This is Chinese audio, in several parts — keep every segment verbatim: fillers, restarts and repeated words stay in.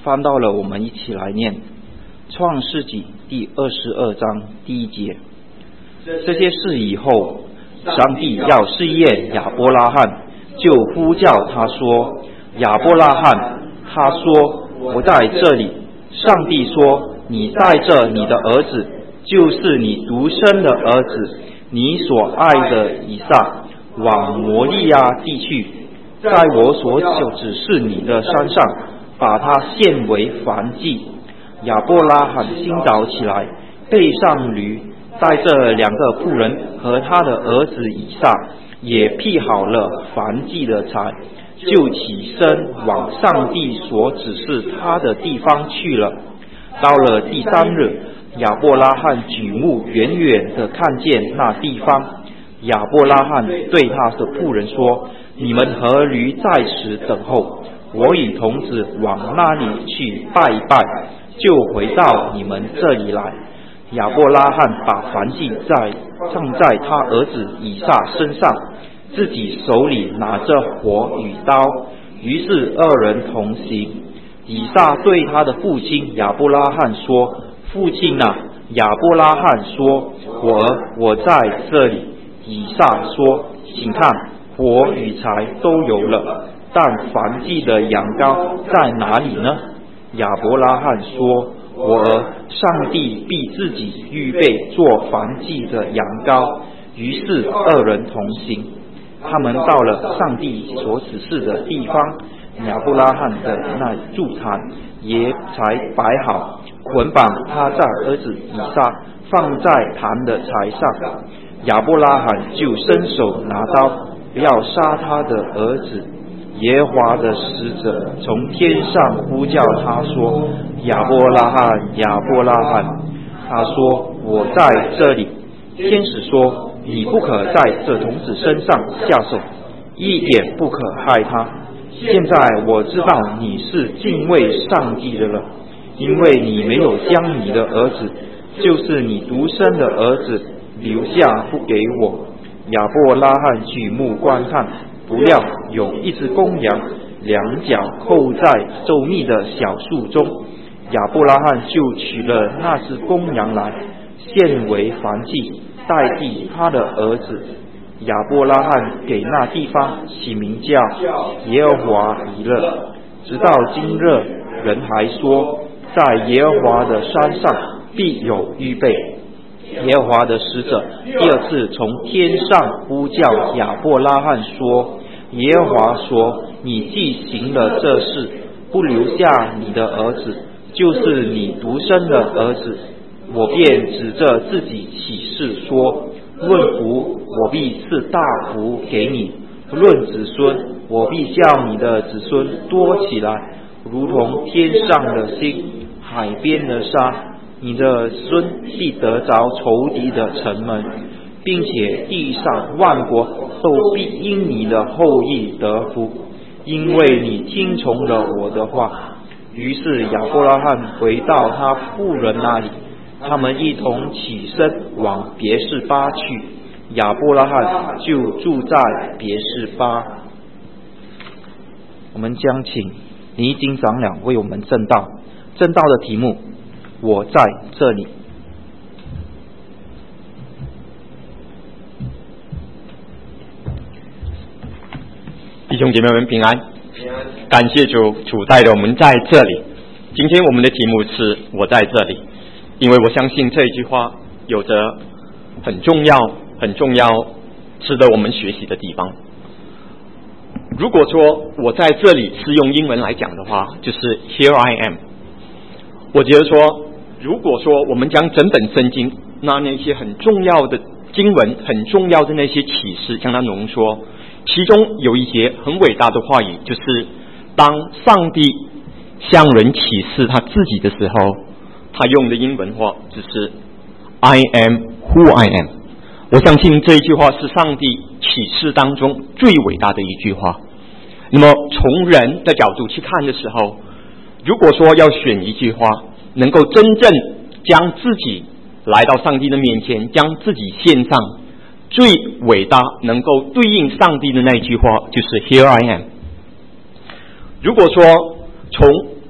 翻到了，我们一起来念创世纪第二十二章第一节。这些事以后，上帝要试验亚伯拉罕，就呼叫他说：亚伯拉罕。他说：我在这里。上帝说：你带着你的儿子，就是你独生的儿子，你所爱的以撒，往摩利亚地去，在我所指示你的山上，把它献为燔祭。亚伯拉罕清早起来，背上驴，带着两个仆人和他的儿子以撒，也辟好了燔祭的柴，就起身往上帝所指示他的地方去了。到了第三日，亚伯拉罕举目远远地看见那地方。亚伯拉罕对他的仆人说：你们和驴在此等候，我与童子往那里去拜一拜，就回到你们这里来。亚伯拉罕把燔祭在放在他儿子以撒身上，自己手里拿着火与刀，于是二人同行。以撒对他的父亲亚伯拉罕说：父亲啊！亚伯拉罕说：我儿，我在这里。以撒说：请看，火与柴都有了，但燔祭的羊羔在哪里呢？亚伯拉罕说：我儿，上帝必自己预备做燔祭的羊羔。于是二人同行。他们到了上帝所指示的地方，亚伯拉罕的那筑坛也才摆好，捆绑他在儿子以撒，放在坛的柴上。亚伯拉罕就伸手拿刀，要杀他的儿子。耶和华的使者从天上呼叫他说：亚伯拉罕，亚伯拉罕。他说：我在这里。天使说：你不可在这童子身上下手，一点不可害他。现在我知道你是敬畏上帝的了，因为你没有将你的儿子，就是你独生的儿子留下不给我。亚伯拉罕举目观看，不料有一只公羊，两脚扣在稠密的小树中。亚伯拉罕就取了那只公羊来，献为燔祭，代替他的儿子。亚伯拉罕给那地方起名叫耶和华以勒，直到今日，人还说，在耶和华的山上必有预备。耶和华的使者第二次从天上呼叫亚伯拉罕说：耶和华说，你既行了这事，不留下你的儿子，就是你独生的儿子，我便指着自己起誓说：论福，我必赐大福给你；论子孙，我必叫你的子孙多起来，如同天上的星，海边的沙。你的孙必得着仇敌的城门，并且地上万国都必因你的后裔得福，因为你听从了我的话。于是亚伯拉罕回到他父人那里，他们一同起身往别是巴去，亚伯拉罕就住在别是巴。我们将请尼金长老为我们证道，证道的题目：我在这里。 弟兄姐妹们平安，感谢主，主带着我们在这里。今天我们的题目是我在这里，因为我相信这句话有着很重要很重要值得我们学习的地方。如果说我在这里是用英文来讲的话，就是 Here I am。 我觉得说，如果说我们将整本圣经那那些很重要的经文，很重要的那些启示将它浓缩，其中有一些很伟大的话语，就是当上帝向人启示他自己的时候，他用的英文话就是 I am who I am。 我相信这一句话是上帝启示当中最伟大的一句话。那么从人的角度去看的时候，如果说要选一句话能够真正将自己来到上帝的面前，将自己献上，最伟大能够对应上帝的那句话就是 Here I am。 如果说从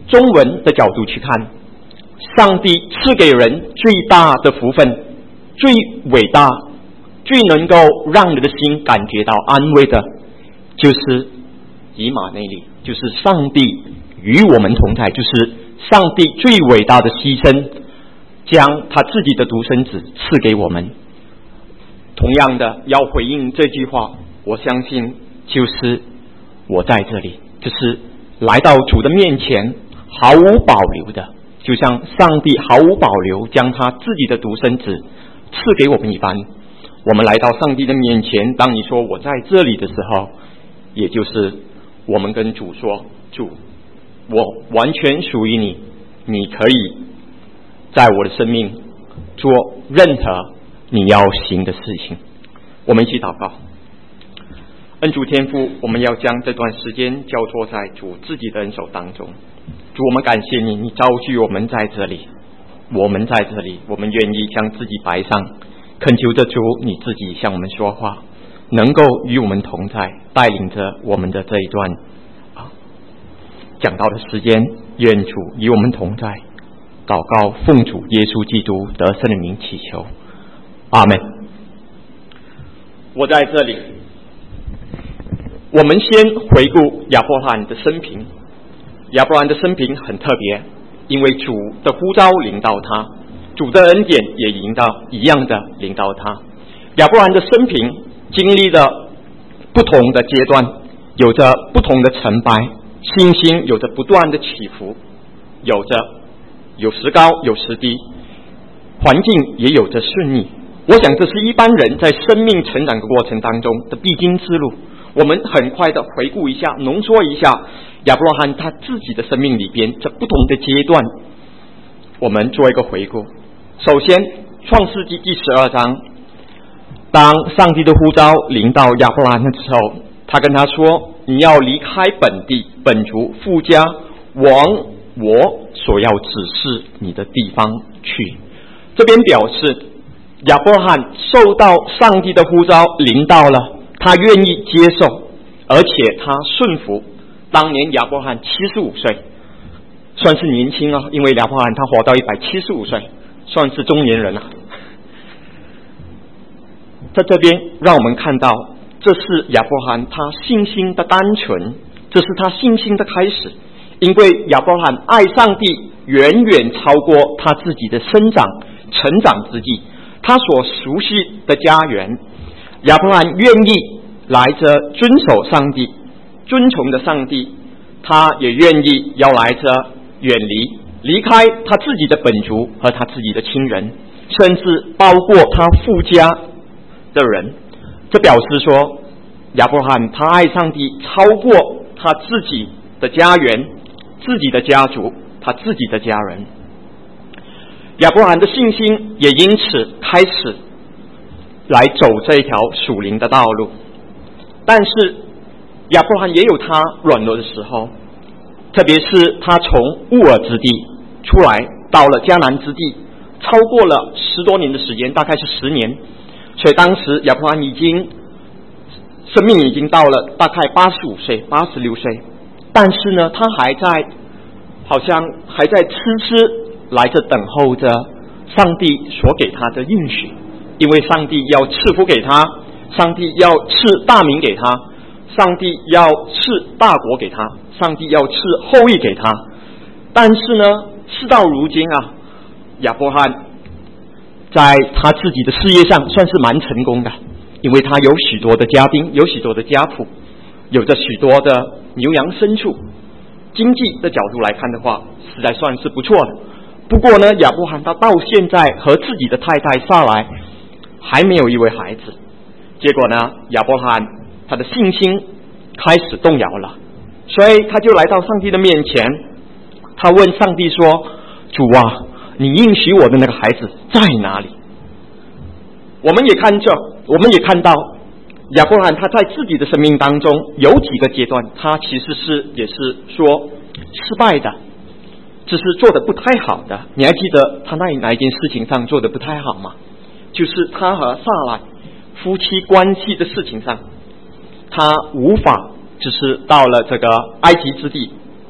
中文的角度去看，上帝赐给人最大的福分，最伟大，最能够让人的心感觉到安慰的，就是以马内利，就是上帝与我们同在，就是上帝最伟大的牺牲，将他自己的独生子赐给我们。同样的，要回应这句话，我相信就是我在这里，就是来到主的面前毫无保留的，就像上帝毫无保留将他自己的独生子赐给我们一般。我们来到上帝的面前，当你说我在这里的时候，也就是我们跟主说，主，我完全属于你，你可以在我的生命做任何你要行的事情。我们一起祷告。恩主天父，我们要将这段时间交托在主自己的恩手当中。主，我们感谢你，你召聚我们在这里，我们在这里，我们愿意将自己摆上，恳求着主你自己向我们说话，能够与我们同在，带领着我们的这一段啊讲道的时间。愿主与我们同在。祷告奉主耶稣基督得胜的名祈求，阿们。我在这里，我们先回顾亚伯拉罕的生平。亚伯拉罕的生平很特别，因为主的呼召领到他，主的恩典也领到一样的领到他。亚伯拉罕的生平经历了不同的阶段，有着不同的成败，信心有着不断的起伏，有着有时高有时低，环境也有着顺逆。我想这是一般人在生命成长的过程当中的必经之路。我们很快的回顾一下，浓缩一下亚伯拉罕他自己的生命里边这不同的阶段，我们做一个回顾。首先创世纪第十二章，当上帝的呼召临到亚伯拉罕的时候，他跟他说，你要离开本地本族父家，往我所要指示你的地方去。这边表示亚伯拉罕受到上帝的呼召临到了，他愿意接受，而且他顺服。当年亚伯拉罕七十五岁，算是年轻啊，因为亚伯拉罕他活到一百七十五岁，算是中年人啊。在这边让我们看到，这是亚伯拉罕他信心的单纯，这是他信心的开始。因为亚伯拉罕爱上帝远远超过他自己的生长成长之地，他所熟悉的家园。亚伯拉罕愿意来着遵守上帝，遵从的上帝，他也愿意要来着远离离开他自己的本族和他自己的亲人，甚至包括他父家的人。这表示说亚伯拉罕他爱上帝超过他自己的家园，自己的家族，他自己的家人。亚伯拉罕的信心也因此开始来走这一条属灵的道路。但是亚伯拉罕也有他软弱的时候，特别是他从乌尔之地出来到了迦南之地，超过了十多年的时间，大概是十年。所以当时亚伯拉罕已经生命已经到了大概八十五岁八十六岁，但是呢他还在好像还在痴痴来着等候着上帝所给他的应许。因为上帝要赐福给他，上帝要赐大名给他，上帝要赐大国给他，上帝要赐后裔给他。但是呢事到如今啊，亚伯拉罕在他自己的事业上算是蛮成功的，因为他有许多的家丁，有许多的家谱，有着许多的牛羊牲畜，经济的角度来看的话实在算是不错的。不过呢亚伯拉罕他到现在和自己的太太撒来还没有一位孩子。结果呢亚伯拉罕他的信心开始动摇了，所以他就来到上帝的面前，他问上帝说，主啊，你应许我的那个孩子在哪里？我们也看这我们也看到亚伯拉罕他在自己的生命当中有几个阶段，他其实是也是说失败的，这是做的不太好的。你还记得他那哪一件事情上做的不太好吗？就是他和撒来夫妻关系的事情上，他无法就是到了这个埃及之地，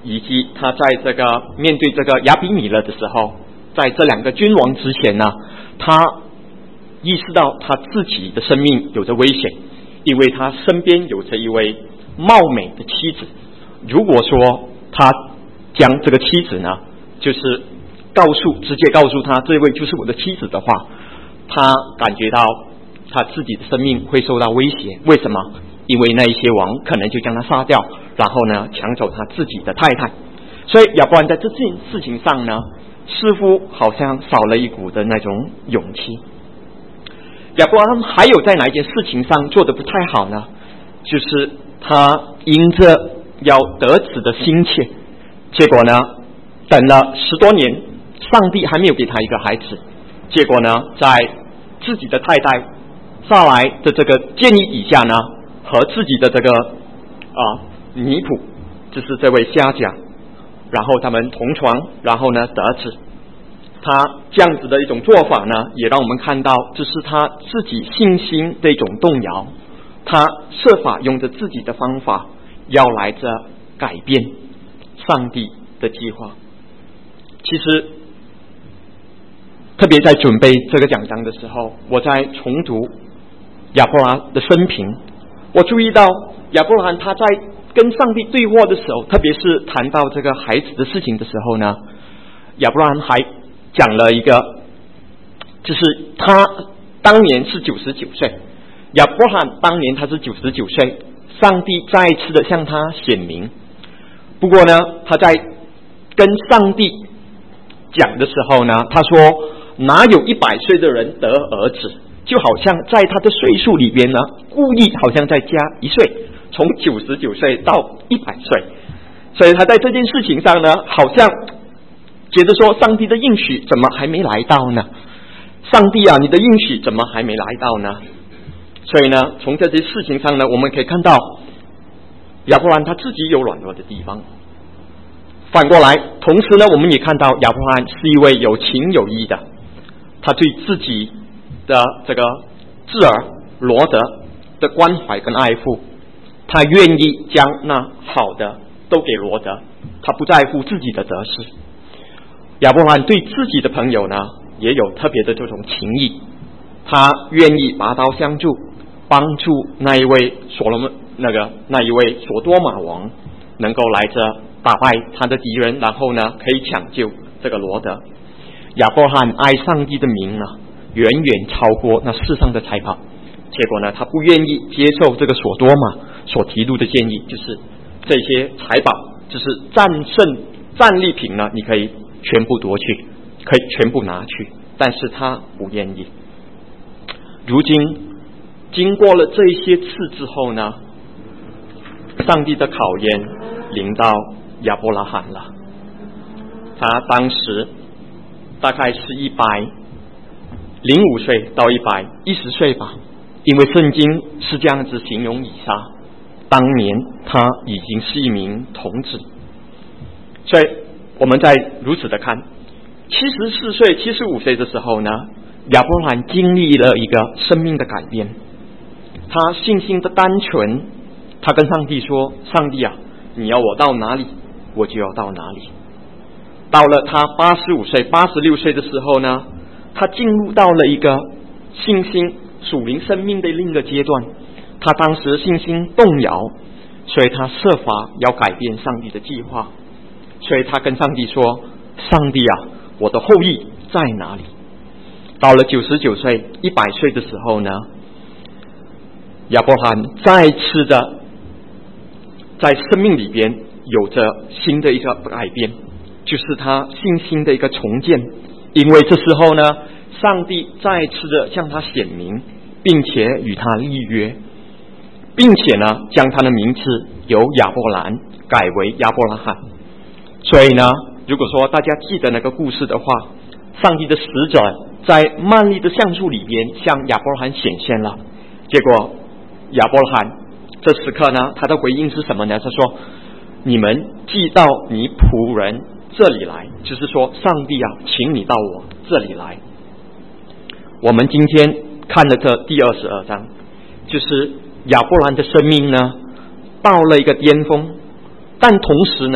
以及他在这个面对这个亚比米勒的时候，在这两个君王之前呢，他意识到他自己的生命有着危险，因为他身边有着一位貌美的妻子。如果说他将这个妻子呢，就是告诉直接告诉他这位就是我的妻子的话，他感觉到他自己的生命会受到威胁。为什么？因为那一些王可能就将他杀掉，然后呢抢走他自己的太太。所以亚伯兰在这件事情上呢，似乎好像少了一股的那种勇气。亚伯兰还有在哪一件事情上做得不太好呢？就是他因着要得子的心切，结果呢等了十多年，上帝还没有给他一个孩子，结果呢在自己的太太撒来的这个建议底下呢，和自己的这个啊尼普，就是这位虾甲，然后他们同床，然后呢得子。他这样子的一种做法呢，也让我们看到这是他自己信心的一种动摇，他设法用着自己的方法要来着改变上帝的计划。其实特别在准备这个讲章的时候，我在重读亚伯拉的生平，我注意到亚伯拉他在跟上帝对话的时候，特别是谈到这个孩子的事情的时候呢，亚伯拉还讲了一个，就是他当年是九十九岁，亚伯拉当年他是九十九岁，上帝再一次的向他显明。不过呢，他在跟上帝讲的时候呢，他说哪有一百岁的人得儿子，就好像在他的岁数里边呢，故意好像再加一岁，从九十九岁到一百岁。所以他在这件事情上呢，好像觉得说上帝的应许怎么还没来到呢？上帝啊，你的应许怎么还没来到呢？所以呢，从这些事情上呢，我们可以看到亚伯兰他自己有软弱的地方。反过来，同时呢，我们也看到亚伯兰是一位有情有义的，他对自己的这个侄儿罗德的关怀跟爱护，他愿意将那好的都给罗德，他不在乎自己的得失。亚伯兰对自己的朋友呢，也有特别的这种情谊，他愿意拔刀相助，帮助那一位所罗门那个那一位所多玛王能够来着打败他的敌人，然后呢可以抢救这个罗德。亚伯兰爱上帝的名呢，远远超过那世上的财宝。结果呢，他不愿意接受这个所多玛所提出的建议，就是这些财宝，就是战胜战利品呢，你可以全部夺去，可以全部拿去，但是他不愿意。如今经过了这些次之后呢，上帝的考验临到亚伯拉罕了。他当时大概是一百零五岁到一百一十岁吧，因为圣经是这样子形容以撒，当年他已经是一名童子。所以我们再如此的看，七十四岁七十五岁的时候呢，亚伯兰经历了一个生命的改变。他信心的单纯，他跟上帝说，上帝啊，你要我到哪里我就要到哪里。到了他八十五岁八十六岁的时候呢，他进入到了一个信心属灵生命的另一个阶段。他当时信心动摇，所以他设法要改变上帝的计划。所以他跟上帝说，上帝啊，我的后裔在哪里？到了九十九岁一百岁的时候呢，亚伯兰再次的在生命里边有着新的一个改变，就是他信心的一个重建。因为这时候呢，上帝再次的向他显明，并且与他立约，并且呢将他的名字由亚伯兰改为亚伯拉罕。所以呢，如果说大家记得那个故事的话，上帝的使者在曼利的橡树里边向亚伯拉罕显现了。结果亚伯拉罕这时刻呢，他的回应是什么呢？他说，你们寄到你仆人这里来，就是说上帝啊，请你到我这里来。我们今天看了这第二十二章，就是亚伯兰的生命呢到了一个巅峰，但同时呢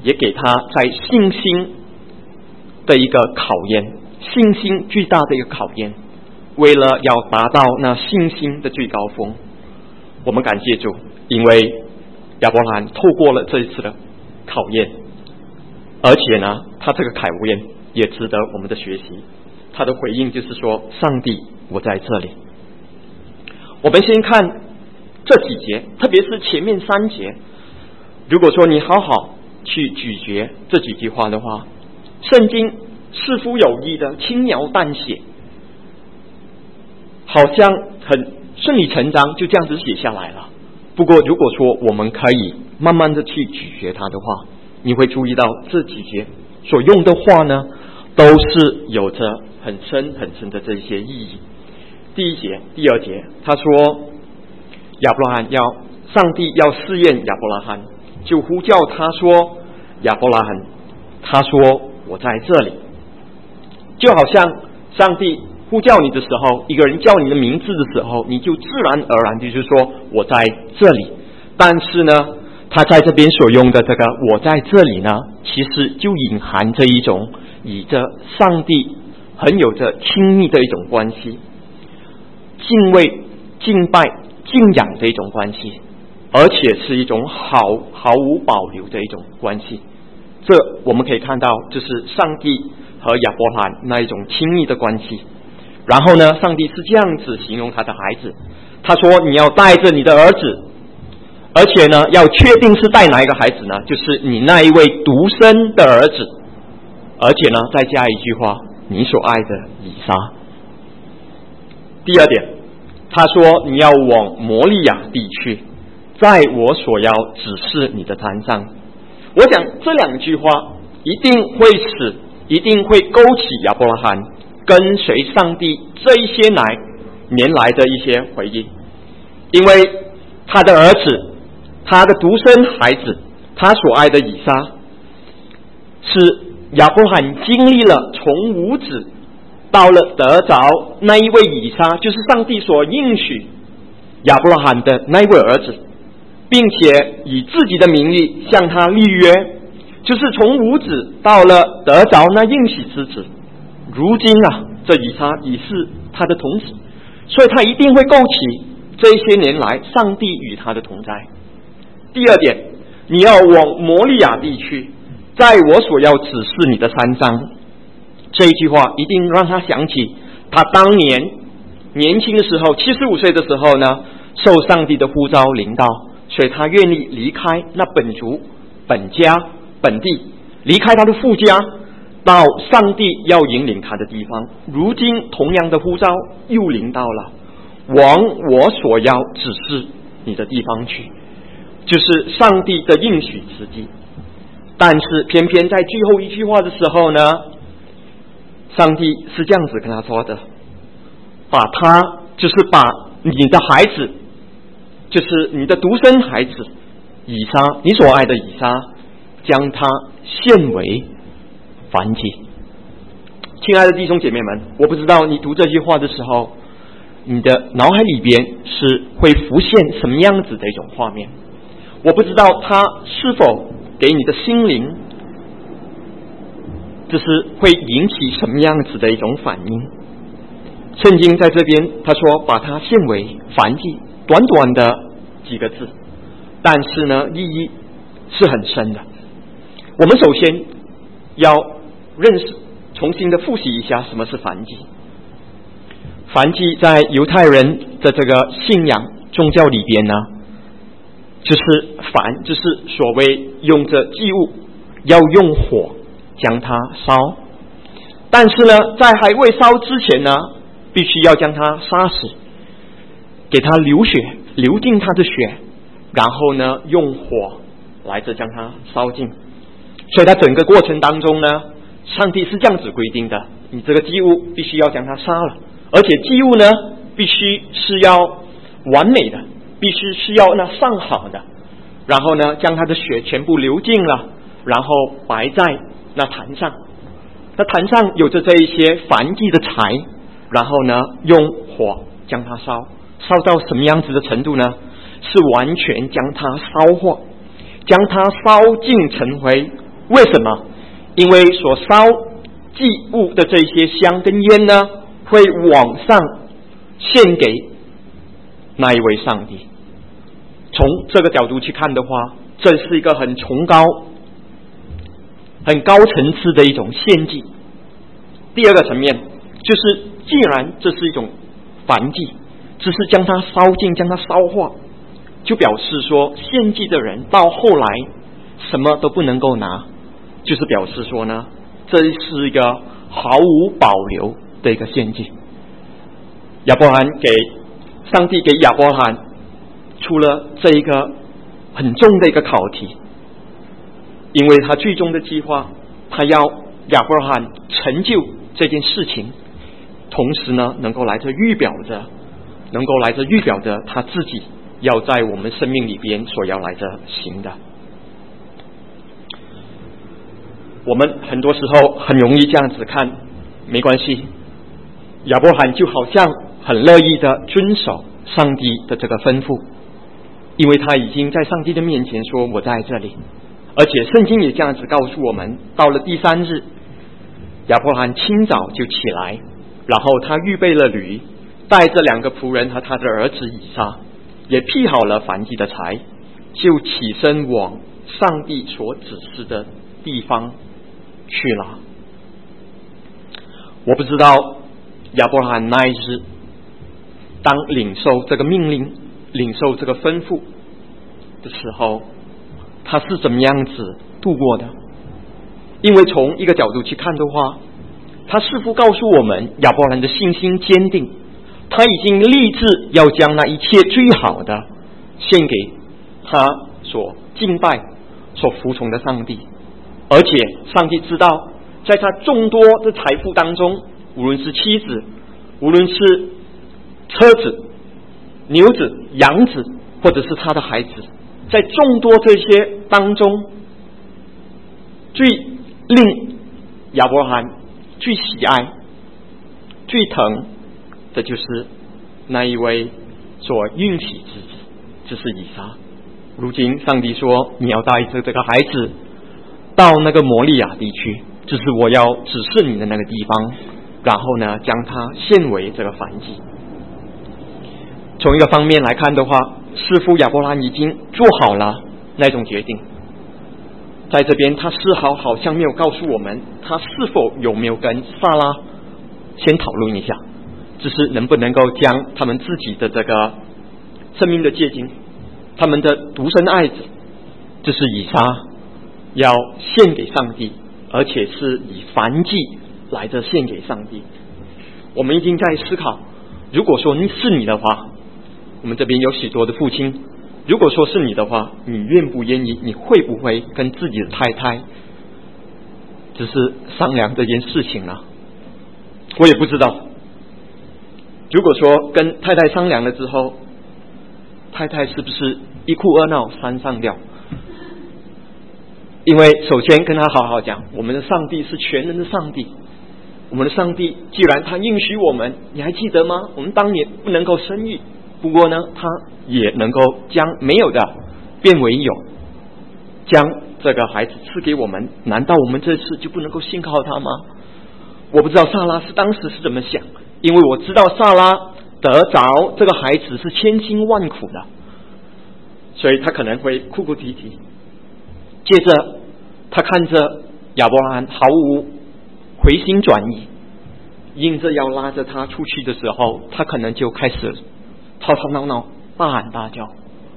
也给他在信心的一个考验，信心巨大的一个考验。为了要达到那信心的最高峰，我们感谢主，因为亚伯兰透过了这一次的考验，而且呢，他这个考验也值得我们的学习。他的回应就是说：上帝，我在这里。我们先看这几节，特别是前面三节，如果说你好好去咀嚼这几句话的话，圣经似乎有意的轻描淡写，好像很顺理成章就这样子写下来了。不过如果说我们可以慢慢的去咀嚼它的话，你会注意到这几节所用的话呢，都是有着很深很深的这些意义。第一节、第二节，他说亚伯拉罕要上帝要试验亚伯拉罕，就呼叫他说：亚伯拉罕，他说我在这里。就好像上帝呼叫你的时候，一个人叫你的名字的时候，你就自然而然就是说我在这里。但是呢，他在这边所用的这个我在这里呢，其实就隐含着一种与着上帝很有着亲密的一种关系，敬畏、敬拜、敬仰的一种关系，而且是一种毫毫无保留的一种关系。这我们可以看到，就是上帝和亚伯兰那一种亲密的关系。然后呢，上帝是这样子形容他的孩子，他说你要带着你的儿子，而且呢要确定是带哪一个孩子呢，就是你那一位独生的儿子，而且呢再加一句话，你所爱的以撒。第二点，他说你要往摩利亚地去，在我所要指示你的坛上。我想这两句话一定会使一定会勾起亚伯拉罕跟随上帝这一些来年来的一些回忆，因为他的儿子，他的独生孩子，他所爱的以撒，是亚伯拉罕经历了从无子到了得着那一位以撒，就是上帝所应许亚伯拉罕的那一位儿子，并且以自己的名义向他立约，就是从无子到了得着那应许之子。如今啊，这以撒已是他的童子，所以他一定会勾起这些年来上帝与他的同在。第二点，你要往摩利亚地去，在我所要指示你的山上。这一句话一定让他想起他当年年轻的时候，七十五岁的时候呢，受上帝的呼召领导，所以他愿意离开那本族、本家、本地，离开他的父家，到上帝要引领他的地方。如今同样的呼召又临到了，往我所要指示你的地方去，就是上帝的应许之地。但是偏偏在最后一句话的时候呢，上帝是这样子跟他说的，把他就是把你的孩子，就是你的独生孩子以撒，你所爱的以撒，将他献为燔祭。亲爱的弟兄姐妹们，我不知道你读这句话的时候，你的脑海里边是会浮现什么样子的一种画面，我不知道它是否给你的心灵就是会引起什么样子的一种反应。圣经在这边他说把它献为燔祭，短短的几个字，但是呢意义是很深的。我们首先要认识，重新的复习一下什么是燔祭。燔祭在犹太人的这个信仰宗教里边呢，就是燔，就是所谓用着祭物要用火将它烧，但是呢在还未烧之前呢，必须要将它杀死，给它流血，流尽它的血，然后呢用火来着将它烧尽。所以在整个过程当中呢，上帝是这样子规定的，你这个祭物必须要将它杀了，而且祭物呢必须是要完美的，必须是要那上好的，然后呢将它的血全部流尽了，然后摆在那坛上。那坛上有着这一些燔祭的柴，然后呢用火将它烧，烧到什么样子的程度呢？是完全将它烧化，将它烧尽成为为什么？因为所烧祭物的这些香跟烟呢，会往上献给那一位上帝。从这个角度去看的话，这是一个很崇高、很高层次的一种献祭。第二个层面就是，既然这是一种燔祭，只是将它烧尽，将它烧化，就表示说献祭的人到后来什么都不能够拿，就是表示说呢，这是一个毫无保留的一个献祭。亚伯兰给上帝给亚伯兰出了这一个很重的一个考题，因为他最终的计划，他要亚伯兰成就这件事情，同时呢，能够来这预表着，能够来这预表着他自己要在我们生命里边所要来这行的。我们很多时候很容易这样子看，没关系，亚伯兰就好像很乐意的遵守上帝的这个吩咐，因为他已经在上帝的面前说我在这里，而且圣经也这样子告诉我们，到了第三日，亚伯兰清早就起来，然后他预备了驴，带着两个仆人和他的儿子以撒，也辟好了燔祭的柴，就起身往上帝所指示的地方去了。我不知道亚伯兰那一日当领受这个命令、领受这个吩咐的时候，他是怎么样子度过的？因为从一个角度去看的话，他似乎告诉我们，亚伯兰的信心坚定，他已经立志要将那一切最好的献给他所敬拜、所服从的上帝，而且上帝知道，在他众多的财富当中，无论是妻子，无论是车子、牛子、羊子，或者是他的孩子，在众多这些当中，最令亚伯兰最喜爱、最疼的就是那一位所孕期之子，就是以撒。如今上帝说，你要带着这个孩子到那个摩利亚地区，这是我要指示你的那个地方，然后呢，将它献为这个燔祭。从一个方面来看的话，似乎亚伯兰已经做好了那种决定。在这边他丝毫好像没有告诉我们，他是否有没有跟撒拉先讨论一下，只是能不能够将他们自己的这个生命的结晶，他们的独生爱子，这是以撒，要献给上帝，而且是以燔祭来着献给上帝。我们已经在思考，如果说是你的话，我们这边有许多的父亲，如果说是你的话，你愿不愿意，你会不会跟自己的太太只是商量这件事情呢？我也不知道。如果说跟太太商量了之后，太太是不是一哭二闹三上吊？因为首先跟他好好讲，我们的上帝是全能的上帝，我们的上帝既然他应许我们，你还记得吗？我们当年不能够生育，不过呢，他也能够将没有的变为有，将这个孩子赐给我们，难道我们这次就不能够信靠他吗？我不知道撒拉是当时是怎么想，因为我知道撒拉得着这个孩子是千辛万苦的，所以他可能会哭哭啼啼。接着他看着亚伯兰毫无回心转意，硬着要拉着他出去的时候，他可能就开始吵吵闹闹，大喊大叫。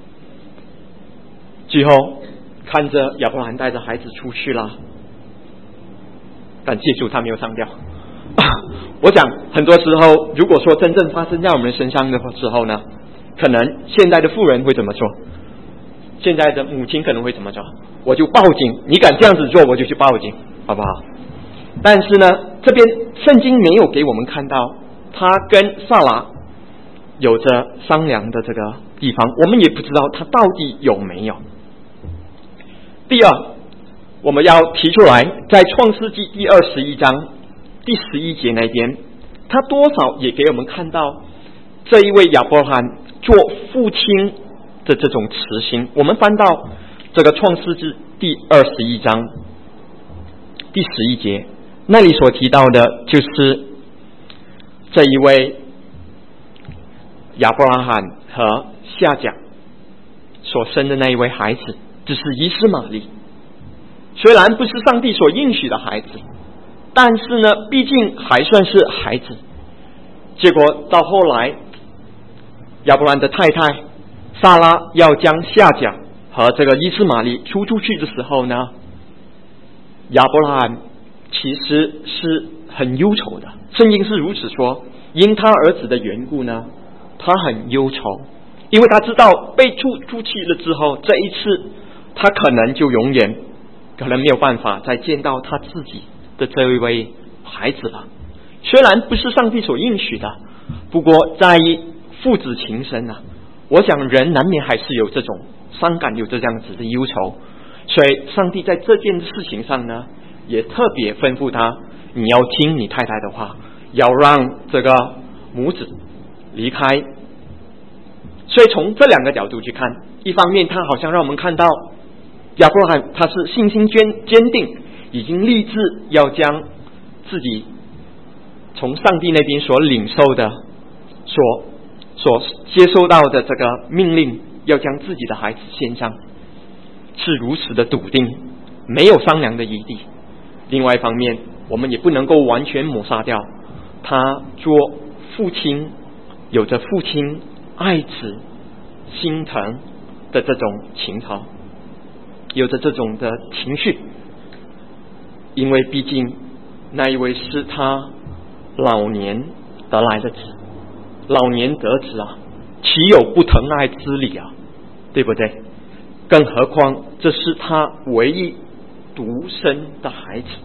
最后看着亚伯兰带着孩子出去了，感谢主他没有上吊。我想很多时候，如果说真正发生在我们身上的时候呢，可能现在的妇人会怎么做？现在的母亲可能会怎么做？我就报警，你敢这样子做，我就去报警，好不好？但是呢，这边圣经没有给我们看到他跟撒拉有着商量的这个地方，我们也不知道他到底有没有。第二，我们要提出来，在创世纪第二十一章第十一节那边，他多少也给我们看到这一位亚伯兰做父亲的这种慈心。我们翻到这个创世纪第二十一章第十一节，那里所提到的就是这一位亚伯拉罕和夏甲所生的那一位孩子，就是以斯玛利。虽然不是上帝所应许的孩子，但是呢，毕竟还算是孩子。结果到后来，亚伯兰的太太撒拉要将夏甲和这个以斯玛利出出去的时候呢，亚伯拉罕其实是很忧愁的。圣经是如此说，因他儿子的缘故呢，他很忧愁，因为他知道被出出去了之后，这一次他可能就永远可能没有办法再见到他自己的这一位孩子了。虽然不是上帝所应许的，不过在父子情深啊，我想人难免还是有这种伤感，有这样子的忧愁。所以上帝在这件事情上呢，也特别吩咐他，你要听你太太的话，要让这个母子离开。所以从这两个角度去看，一方面他好像让我们看到亚伯拉罕他是信心坚坚定，已经立志要将自己从上帝那边所领受的所所接收到的这个命令，要将自己的孩子献上，是如此的笃定，没有商量的余地。另外一方面，我们也不能够完全抹杀掉他做父亲有着父亲爱子心疼的这种情操，有着这种的情绪，因为毕竟那一位是他老年得来的子，老年得子啊，岂有不疼爱之理啊，对不对？更何况这是他唯一独生的孩子。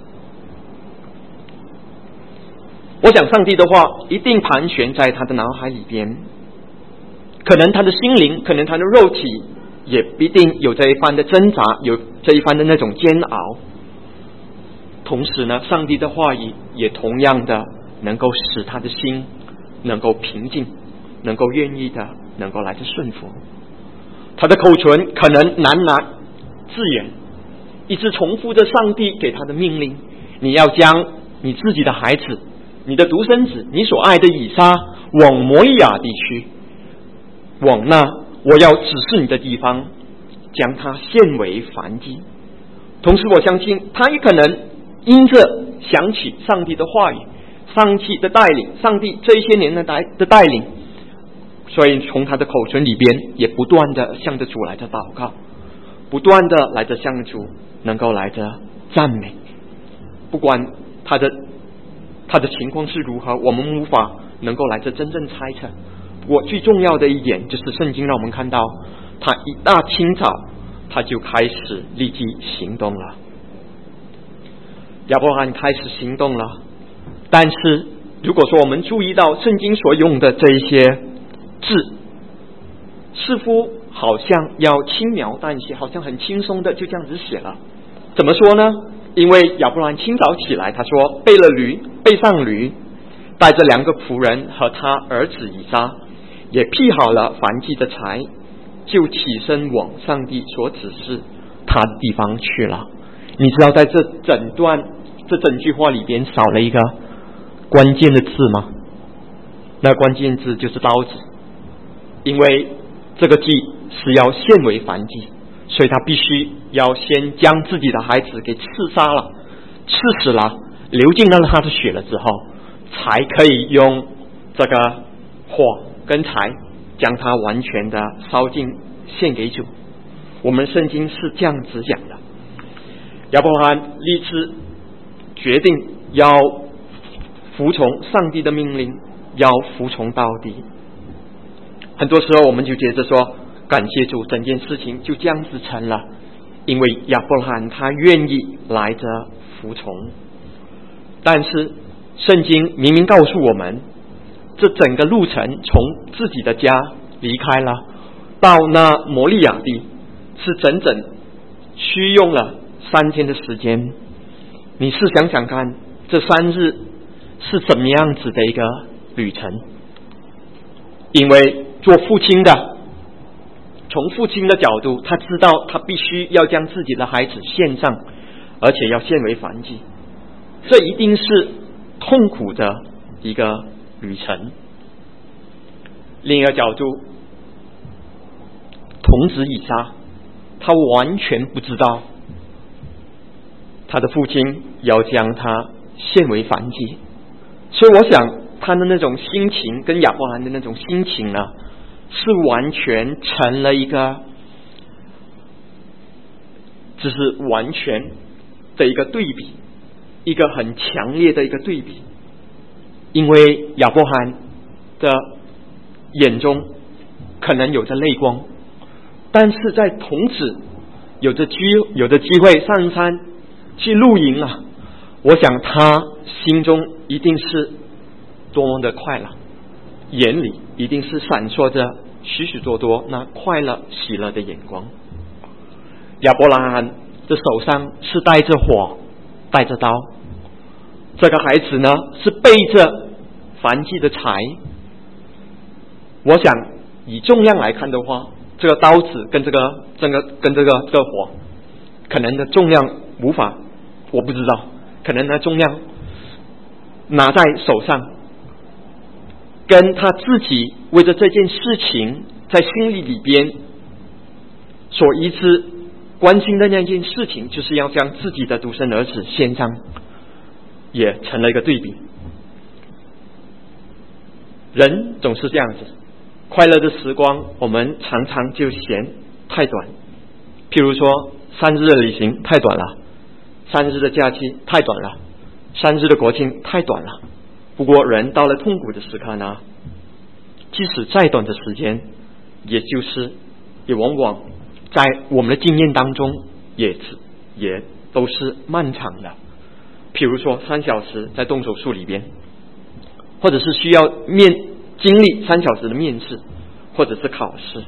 我想上帝的话一定盘旋在他的脑海里边，可能他的心灵，可能他的肉体也必定有这一番的挣扎，有这一番的那种煎熬。同时呢，上帝的话语也同样的能够使他的心能够平静，能够愿意的能够来自顺服。他的口唇可能喃喃自言，一直重复着上帝给他的命令，你要将你自己的孩子，你的独生子，你所爱的以撒往摩利亚地区，往那我要指示你的地方，将他献为燔祭。同时我相信他也可能因着想起上帝的话语，上帝的带领，上帝这一些年的带的带领，所以从他的口唇里边也不断的向着主来着祷告，不断的来着向主能够来着赞美。不管他的他的情况是如何，我们无法能够来着真正猜测。不过最重要的一点就是圣经让我们看到，他一大清早他就开始立即行动了。亚伯拉罕开始行动了，但是如果说我们注意到圣经所用的这一些字，似乎好像要轻描淡写，好像很轻松的就这样子写了。怎么说呢？因为亚伯拉罕清早起来，他说备了驴，备上驴，带着两个仆人和他儿子以撒，也辟好了燔祭的柴，就起身往上帝所指示他的地方去了。你知道在这整段这整句话里边少了一个关键的字吗？那关键字就是刀子，因为这个祭是要献为燔祭，所以他必须要先将自己的孩子给刺杀了，刺死了，流尽了他的血了之后，才可以用这个火跟柴将它完全的烧尽献给主。我们圣经是这样子讲的。亚伯拉罕立志决定要服从上帝的命令，要服从到底。很多时候我们就接着说感谢主，整件事情就这样子成了，因为亚伯拉罕他愿意来着服从。但是圣经明明告诉我们，这整个路程从自己的家离开了到那摩利亚地是整整需用了三天的时间。你试想想看，这三日是怎么样子的一个旅程？因为做父亲的，从父亲的角度，他知道他必须要将自己的孩子献上，而且要献为燔祭。 这一定是痛苦的一个旅程。另一个角度，童子以撒，他完全不知道他的父亲要将他献为燔祭，所以我想他的那种心情跟亚伯兰的那种心情呢，是完全成了一个，只是完全的一个对比，一个很强烈的一个对比。因为亚伯兰的眼中可能有着泪光，但是在童子有着机有着机会上山去露营啊，我想他心中一定是多么的快乐，眼里一定是闪烁着许许多多那快乐喜乐的眼光。亚伯拉罕的手上是带着火带着刀，这个孩子呢是背着燔祭的柴。我想以重量来看的话，这个刀子跟这个这个跟这个这个火可能的重量无法，我不知道，可能的重量拿在手上，跟他自己为着这件事情在心里里边所一直关心的那件事情，就是要将自己的独生儿子献上，也成了一个对比。人总是这样子，快乐的时光我们常常就嫌太短，譬如说三日的旅行太短了，三日的假期太短了，三日的国庆太短了。不过人到了痛苦的时刻呢，即使再短的时间，也就是也往往在我们的经验当中也也都是漫长的。譬如说三小时在动手术里边，或者是需要面经历三小时的面试，或者是考试。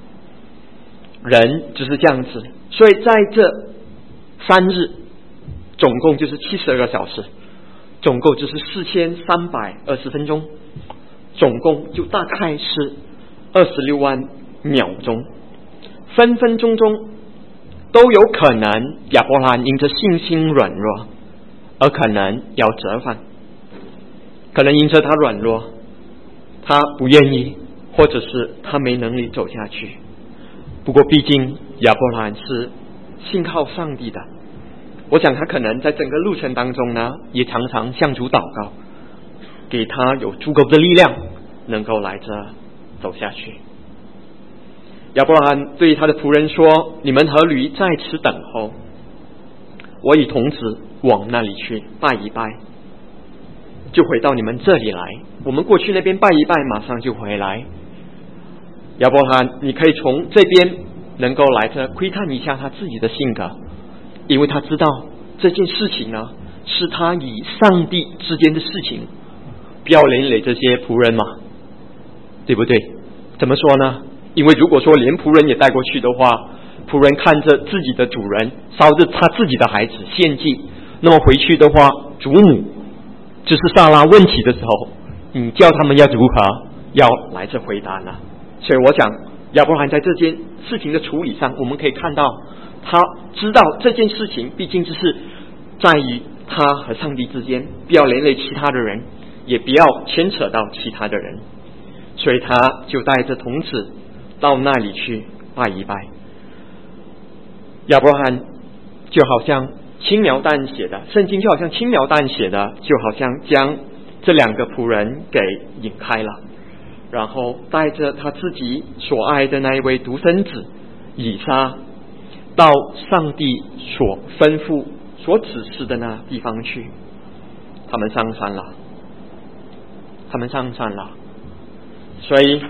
人就是这样子，所以在这三日总共就是七十二个小时，总共就是四千三百二十分钟，总共就大概是二十六万秒钟，分分钟钟都有可能亚伯兰因着信心软弱而可能要折返，可能因着他软弱，他不愿意，或者是他没能力走下去。不过毕竟亚伯兰是信靠上帝的，我想他可能在整个路程当中呢，也常常向主祷告，给他有足够的力量能够来着走下去。亚伯兰对他的仆人说，你们和驴在此等候，我与童子往那里去拜一拜，就回到你们这里来，我们过去那边拜一拜，马上就回来。亚伯兰，你可以从这边能够来着窥探一下他自己的性格，因为他知道这件事情呢是他与上帝之间的事情，不要连累这些仆人嘛，对不对？怎么说呢？因为如果说连仆人也带过去的话，仆人看着自己的主人烧着他自己的孩子献祭，那么回去的话，主母就是撒拉问起的时候，你叫他们要如何要来这回答呢？所以我想亚伯兰在这件事情的处理上，我们可以看到他知道这件事情毕竟就是在于他和上帝之间，不要连累其他的人，也不要牵扯到其他的人，所以他就带着童子到那里去拜一拜。亚伯兰就好像轻描淡写的，圣经就好像轻描淡写的，就好像将这两个仆人给引开了，然后带着他自己所爱的那一位独生子以撒到上帝所吩咐所指示的那地方去。他们上山了，他们上山了。所以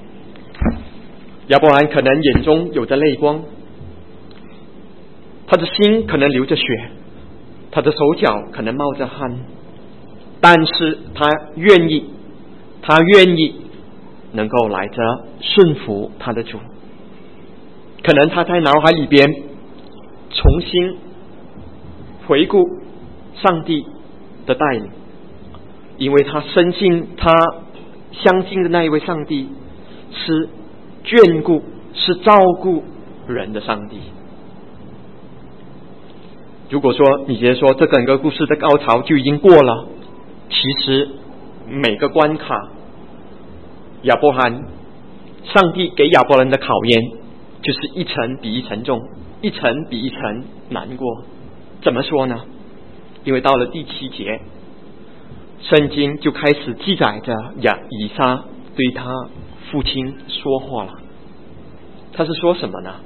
亚伯兰可能眼中有着泪光，他的心可能流着血，他的手脚可能冒着汗，但是他愿意他愿意能够来着顺服他的主。可能他在脑海里边重新回顾上帝的带领，因为他深信他相信的那一位上帝是眷顾是照顾人的上帝。 如果说你觉得说这整个故事的高潮就已经过了，其实每个关卡，亚伯兰，上帝给亚伯兰的考验就是一层比一层重，一层比一层难过。怎么说呢？因为到了第七节，圣经就开始记载着亚以撒对他父亲说话了。他是说什么呢？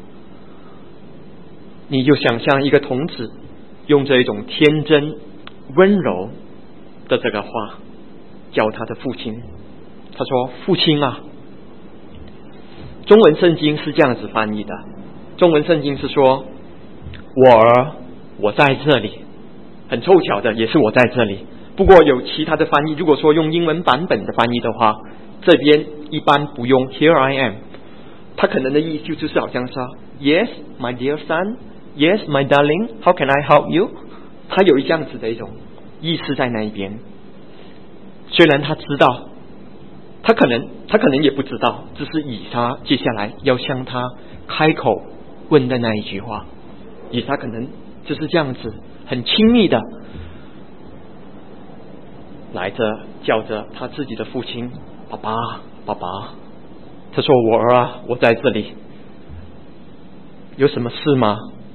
你就想象一个童子用这一种天真温柔的这个话叫他的父亲。他说：父亲啊。中文圣经是这样子翻译的，中文圣经是说：我儿，我在这里。很凑巧的，也是我在这里。不过有其他的翻译，如果说用英文版本的翻译的话，这边一般不用 Here I am， 他可能的意思就是好像说 Yes my dear son， Yes my darling， How can I help you？ 他有这样子的一种意思在那一边。虽然他知道，他可能他可能也不知道，这是以撒接下来要向他开口问的那一句话。以撒可能就是这样子很亲密的来着叫着他自己的父亲，爸爸爸爸。他说：我儿啊，我在这里，有什么事吗？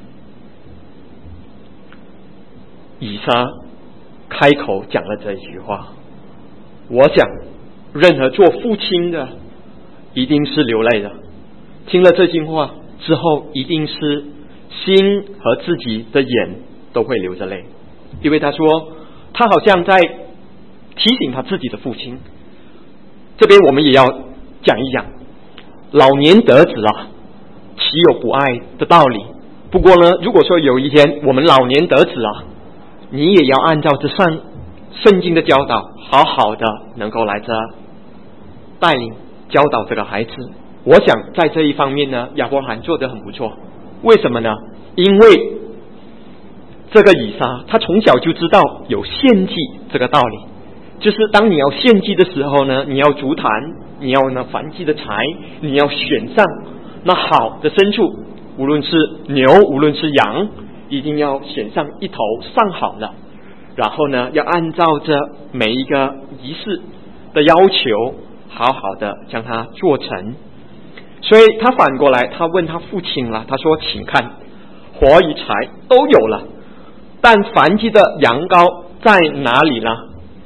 以撒开口讲了这一句话，我想任何做父亲的一定是流泪的，听了这句话之后一定是心和自己的眼都会流着泪。因为他说他好像在提醒他自己的父亲。这边我们也要讲一讲，老年得子啊，岂有不爱的道理？不过呢，如果说有一天我们老年得子啊，你也要按照这上圣经的教导，好好的能够来这带领教导这个孩子。我想在这一方面呢，亚伯兰做得很不错。为什么呢？因为这个以撒他从小就知道有献祭这个道理，就是当你要献祭的时候呢，你要筑坛，你要那燔祭的柴，你要选上那好的牲畜，无论是牛无论是羊，一定要选上一头上好了，然后呢要按照着每一个仪式的要求好好的将它做成。所以他反过来他问他父亲了，他说：请看，火与柴都有了，但燔祭的羊羔在哪里呢？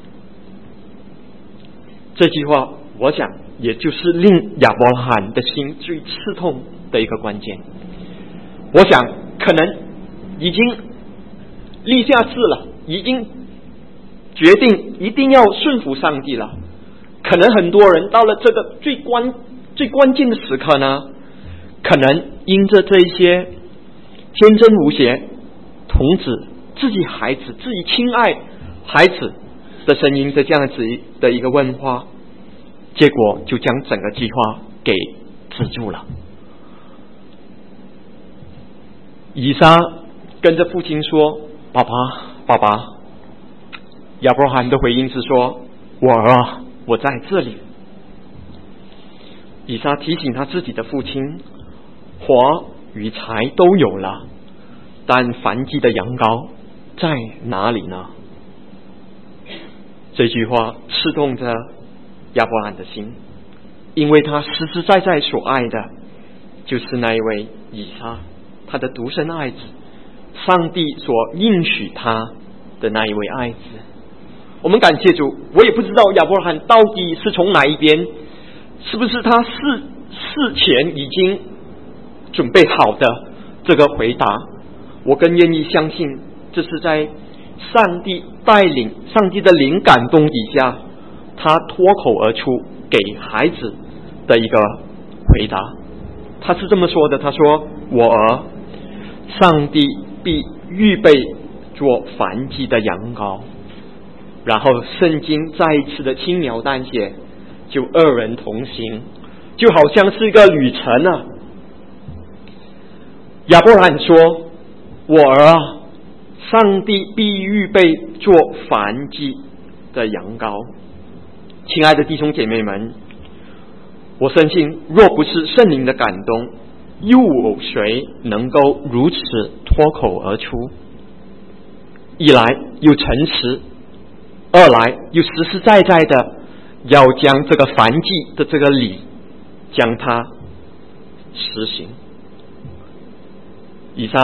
这句话我想也就是令亚伯兰的心最刺痛的一个关键。我想可能已经立下志了，已经决定一定要顺服上帝了，可能很多人到了这个最关最关键的时刻呢，可能因着这一些天真无邪童子自己孩子自己亲爱孩子的声音的这样子的一个问话，结果就将整个计划给止住了。以撒跟着父亲说：爸爸爸爸。亚伯兰的回应是说：我儿啊，我在这里。以撒提醒他自己的父亲，火与柴都有了，但燔祭的羊羔在哪里呢？这句话刺痛着亚伯兰的心，因为他实实在在所爱的就是那一位以撒，他的独生爱子，上帝所应许他的那一位爱子。我们感谢主，我也不知道亚伯兰到底是从哪一边，是不是他事事前已经准备好的这个回答，我更愿意相信这是在上帝带领上帝的灵感动底下，他脱口而出给孩子的一个回答。他是这么说的，他说：我儿，上帝必预备做燔祭的羊羔。然后圣经再一次的轻描淡写，就二人同行，就好像是一个旅程啊。亚伯兰说：我儿啊，上帝必预备做燔祭的羊羔。亲爱的弟兄姐妹们，我相信若不是圣灵的感动，又有谁能够如此脱口而出一来又诚实，二来又实实在在的要将这个燔祭的这个礼将它实行。以撒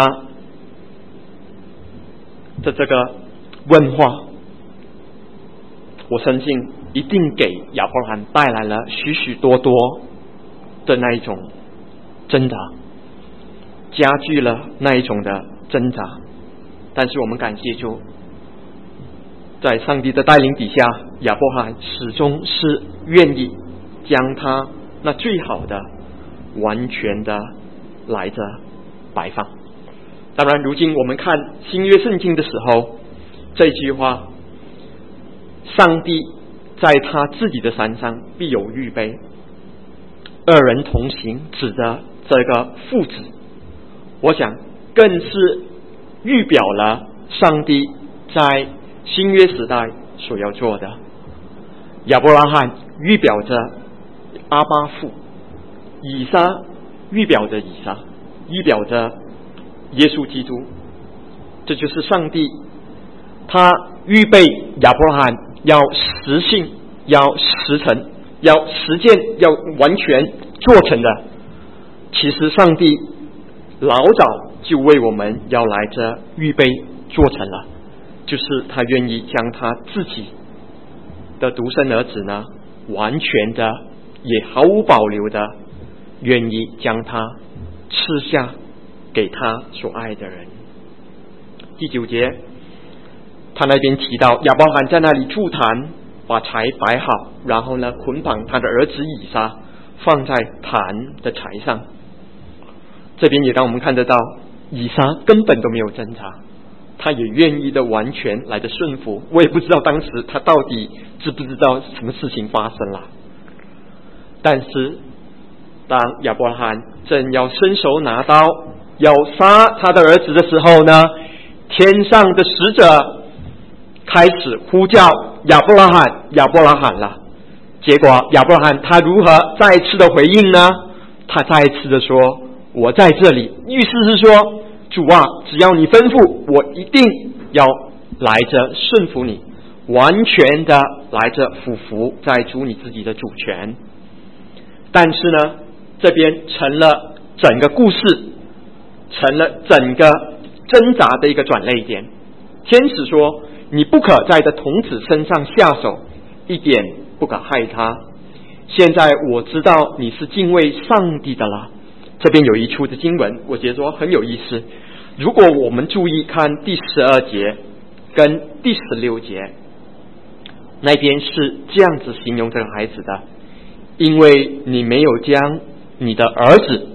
的这个问话，我相信一定给亚伯拉罕带来了许许多多的那一种挣扎，加剧了那一种的挣扎。但是我们感谢主，在上帝的带领底下，亚伯拉罕始终是愿意将他那最好的完全的来着摆放。当然如今我们看新约圣经的时候，这句话，上帝在他自己的山上必有预备，二人同行，指着这个父子，我想更是预表了上帝在新约时代所要做的。亚伯拉罕预表着阿爸父，以撒预表着以撒，预表着耶稣基督。这就是上帝他预备亚伯拉罕要实行，要实成，要实践，要完全做成的。其实上帝老早就为我们要来着预备做成了，就是他愿意将他自己的独生儿子呢，完全的也毫无保留的愿意将他赐下给他所爱的人。第九节他那边提到亚伯拉罕在那里筑坛，把柴摆好，然后呢捆绑他的儿子以撒，放在坛的柴上。这边也让我们看得到以撒根本都没有挣扎，他也愿意的完全来的顺服。我也不知道当时他到底知不知道什么事情发生了。但是当亚伯拉罕正要伸手拿刀要杀他的儿子的时候呢，天上的使者开始呼叫亚伯拉罕亚伯拉罕了。结果亚伯拉罕他如何再次的回应呢？他再一次的说，我在这里。意思是说，主啊，只要你吩咐，我一定要来着顺服你，完全的来着俯伏在主你自己的主权。但是呢，这边成了整个故事，成了整个挣扎的一个转捩点。天使说，你不可在这童子身上下手，一点不可害他。现在我知道你是敬畏上帝的了。这边有一处的经文，我觉得说很有意思。如果我们注意看第十二节跟第十六节，那边是这样子形容这个孩子的，因为你没有将你的儿子，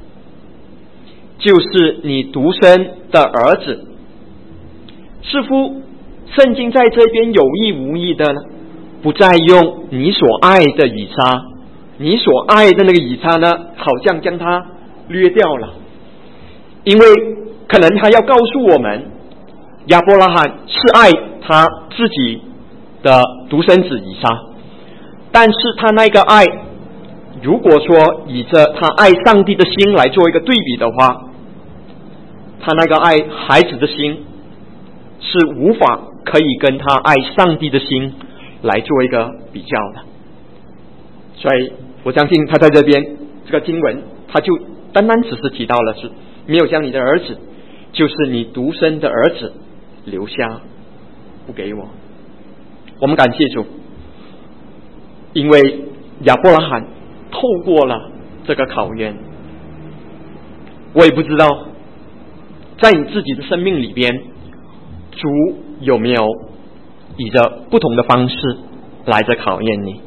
就是你独生的儿子，似乎圣经在这边有意无意的呢，不再用你所爱的以撒，你所爱的那个以撒呢，好像将他略掉了。因为可能他要告诉我们，亚伯拉罕是爱他自己的独生子以撒，但是他那个爱，如果说以着他爱上帝的心来做一个对比的话，他那个爱孩子的心是无法可以跟他爱上帝的心来做一个比较的。所以我相信他在这边这个经文，他就单单只是提到了是没有将你的儿子，就是你独生的儿子留下不给我。我们感谢主，因为亚伯拉罕透过了这个考验。我也不知道在你自己的生命里边，主有没有以着不同的方式来着考验你。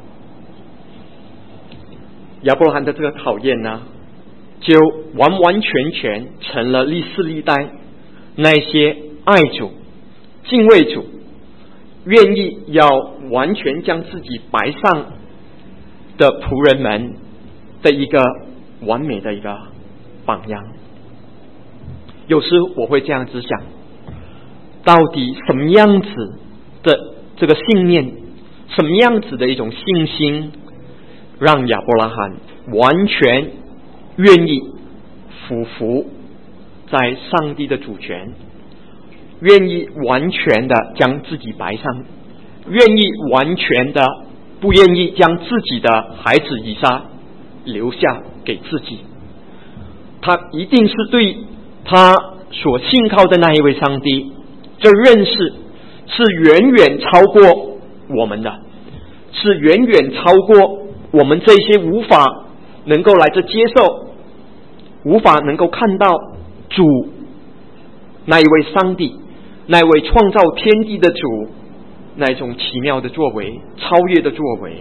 亚伯拉罕的这个考验呢，就完完全全成了历世历代那些爱主敬畏主愿意要完全将自己摆上的仆人们的一个完美的一个榜样。有时我会这样子想，到底什么样子的这个信念，什么样子的一种信心，让亚伯拉罕完全愿意俯伏在上帝的主权， 愿意完全的将自己摆上，愿意完全的不愿意将自己的孩子以撒留下给自己。他一定是对他所信靠的那一位上帝，这认识是远远超过我们的，是远远超过我们这些无法能够来这接受，无法能够看到主那一位上帝，那一位创造天地的主，那一种奇妙的作为，超越的作为。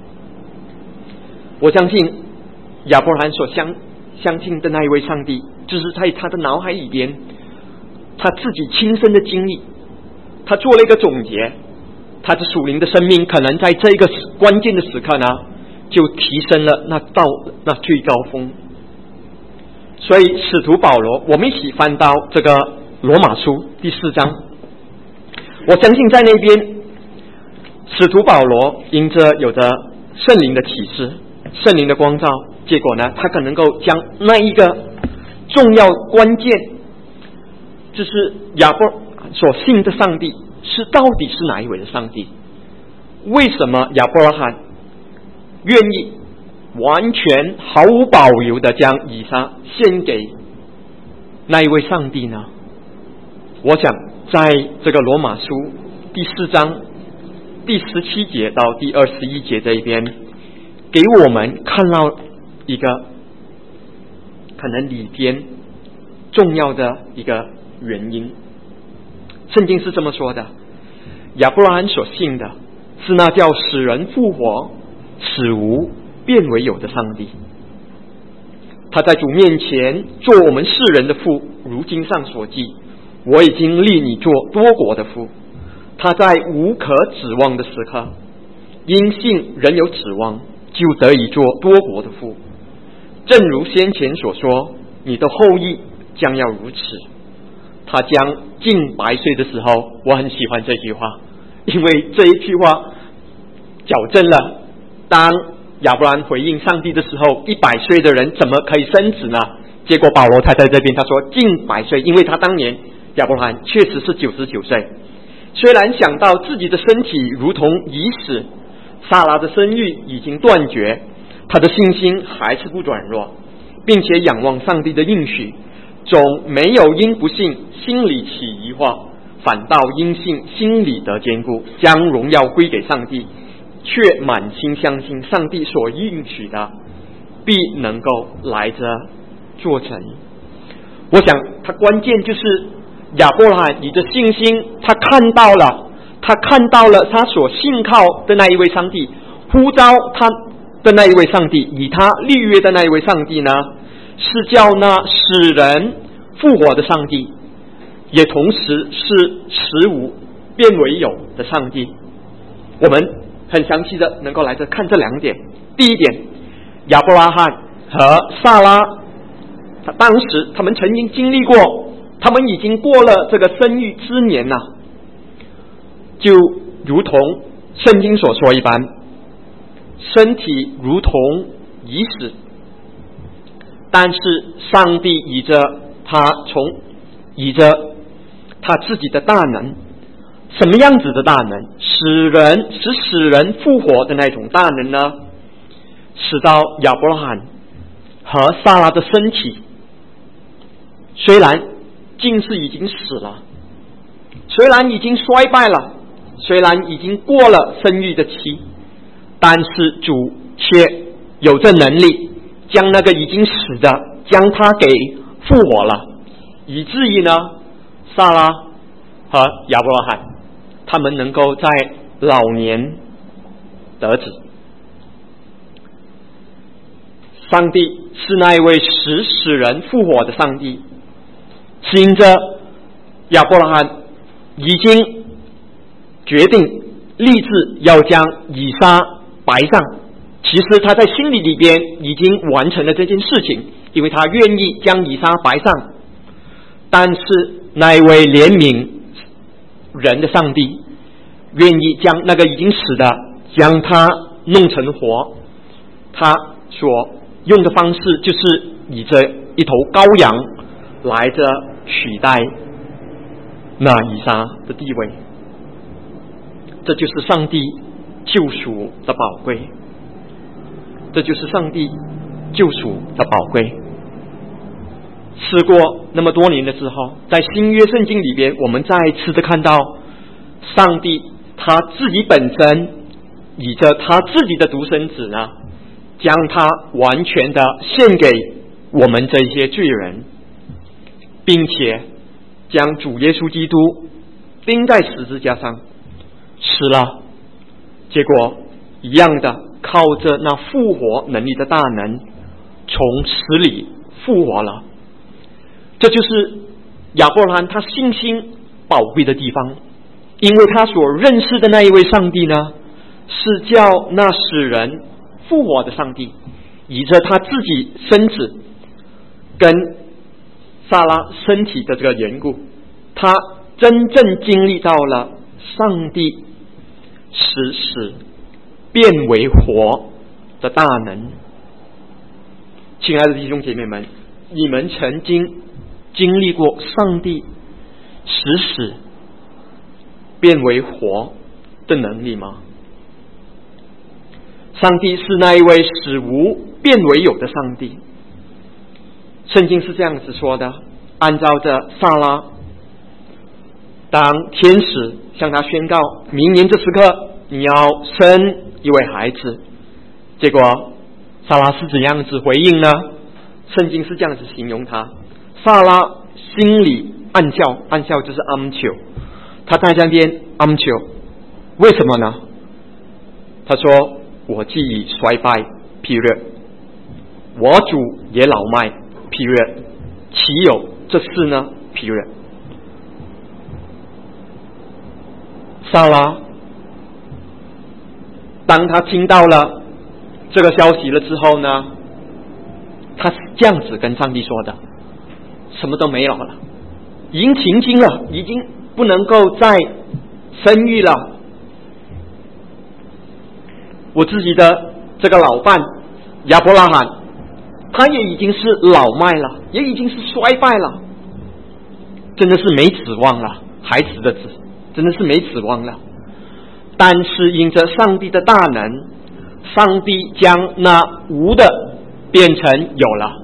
我相信亚伯兰所相相信的那一位上帝，就是在他的脑海里边，他自己亲身的经历，他做了一个总结，他的属灵的生命可能在这个关键的时刻呢，就提升了那到那最高峰。所以使徒保罗，我们一起翻到这个罗马书第四章，我相信在那边使徒保罗因着有着圣灵的启示，圣灵的光照，结果呢他可能够将那一个重要关键，就是亚伯所信的上帝是到底是哪一位的上帝，为什么亚伯拉罕愿意完全毫无保留的将以撒献给那一位上帝呢？我想在这个罗马书第四章第十七节到第二十一节这一边，给我们看到一个可能里边重要的一个原因。圣经是这么说的：亚伯拉罕所信的是那叫使人复活，使无变为有的上帝。他在主面前做我们世人的父，如经上所记，我已经立你做多国的父。他在无可指望的时刻，因信人有指望，就得以做多国的父。正如先前所说，你的后裔将要如此。他将近百岁的时候，我很喜欢这句话，因为这一句话矫正了当亚伯兰回应上帝的时候，一百岁的人怎么可以生子呢？结果保罗他在这边他说近百岁，因为他当年亚伯兰确实是九十九岁。虽然想到自己的身体如同已死，撒拉的生育已经断绝，他的信心还是不软弱，并且仰望上帝的应许，总没有因不信心里起疑惑，反倒因信心里得坚固，将荣耀归给上帝，却满心相信上帝所应许的必能够来着做成。我想他关键就是亚伯拉罕以着信心，他看到了他看到了他所信靠的那一位上帝，呼召他的那一位上帝，以他立约的那一位上帝呢，是叫那使人复活的上帝，也同时是使无变为有的上帝。我们很详细的能够来这看这两点。第一点，亚伯拉罕和撒拉，他当时他们曾经经历过，他们已经过了这个生育之年了，就如同圣经所说一般，身体如同已死，但是上帝以着他从以着他自己的大能，什么样子的大能？使人使使人复活的那种大能呢？使到亚伯拉罕和撒拉的身体虽然近视已经死了，虽然已经衰败了，虽然已经过了生育的期，但是主却有这能力将那个已经死的将他给复活了，以至于呢撒拉和亚伯拉罕他们能够在老年得子。上帝是那一位使使人复活的上帝，是因着亚伯拉罕已经决定立志要将以撒摆上，其实他在心里里边已经完成了这件事情，因为他愿意将以撒摆上。但是那一位怜悯人的上帝愿意将那个已经死的将他弄成活，他所用的方式就是以着一头羔羊来着取代那以撒的地位。这就是上帝救赎的宝贵，这就是上帝救赎的宝贵。事过那么多年的之后，在新约圣经里边，我们再次的看到上帝他自己本身以着他自己的独生子呢，将他完全的献给我们这些罪人，并且将主耶稣基督钉在十字架上死了，结果一样的靠着那复活能力的大能从死里复活了。这就是亚伯兰他信心宝贵的地方，因为他所认识的那一位上帝呢，是叫那使人复活的上帝，以着他自己身子跟撒拉身体的这个缘故，他真正经历到了上帝使死变为活的大能。亲爱的弟兄姐妹们，你们曾经经历过上帝使死变为活的能力吗？上帝是那一位使无变为有的上帝。圣经是这样子说的，按照着撒拉，当天使向他宣告明年这时刻你要生一位孩子，结果撒拉是怎样子回应呢？圣经是这样子形容他，撒拉心里暗笑，暗笑就是暗求，他在那边暗求，为什么呢？他说我既已衰败疲弱，我主也老迈疲弱，岂有这事呢？疲弱。撒拉当他听到了这个消息了之后呢，他是这样子跟上帝说的，什么都没有了，已经停经了，已经不能够再生育了，我自己的这个老伴亚伯拉罕他也已经是老迈了，也已经是衰败了，真的是没指望了，孩子的子真的是没指望了。但是因着上帝的大能，上帝将那无的变成有了，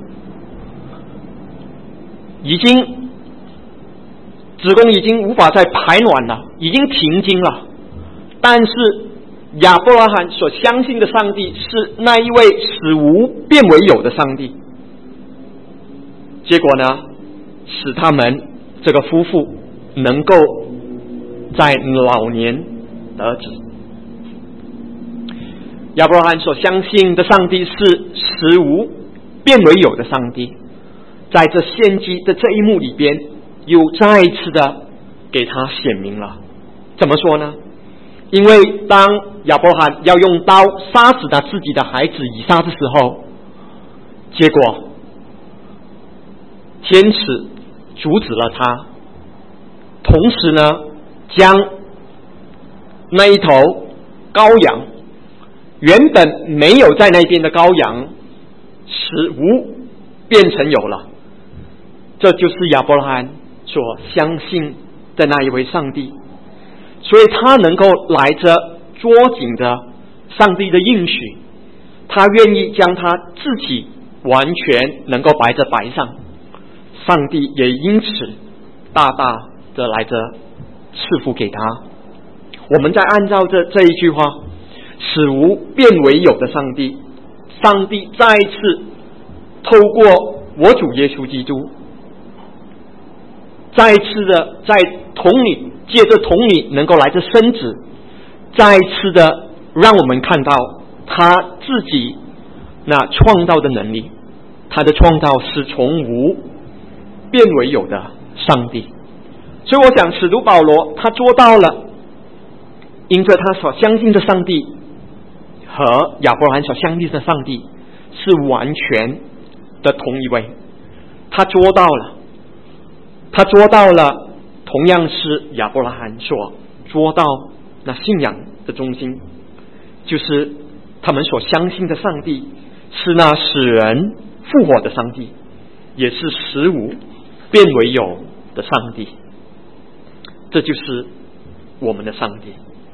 已经子宫已经无法再排卵了，已经停经了，但是亚伯拉罕所相信的上帝是那一位使无变为有的上帝，结果呢，使他们这个夫妇能够在老年得子。亚伯拉罕所相信的上帝是使无变为有的上帝，在这献祭的这一幕里边，又再一次的给他显明了。怎么说呢？因为当亚伯拉罕要用刀杀死他自己的孩子以撒的时候，结果天使阻止了他，同时呢，将那一头羔羊，原本没有在那边的羔羊，使无变成有了。这就是亚伯拉罕所相信的那一位上帝，所以他能够来着捉紧着上帝的应许，他愿意将他自己完全能够摆在摆上，上帝也因此大大的来着赐福给他。我们再按照这这一句话，使无变为有的上帝，上帝再一次透过我主耶稣基督，再一次的在童女，借着童女能够来着生子，再一次的让我们看到他自己那创造的能力，他的创造是从无变为有的上帝。所以我想使徒保罗他做到了，因着他所相信的上帝和亚伯拉罕所相信的上帝是完全的同一位，他做到了，他做到了同样是亚伯拉罕所做到那信仰的中心，就是他们所相信的上帝是那使人复活的上帝，也是使无变为有的上帝。 这就是我们的上帝。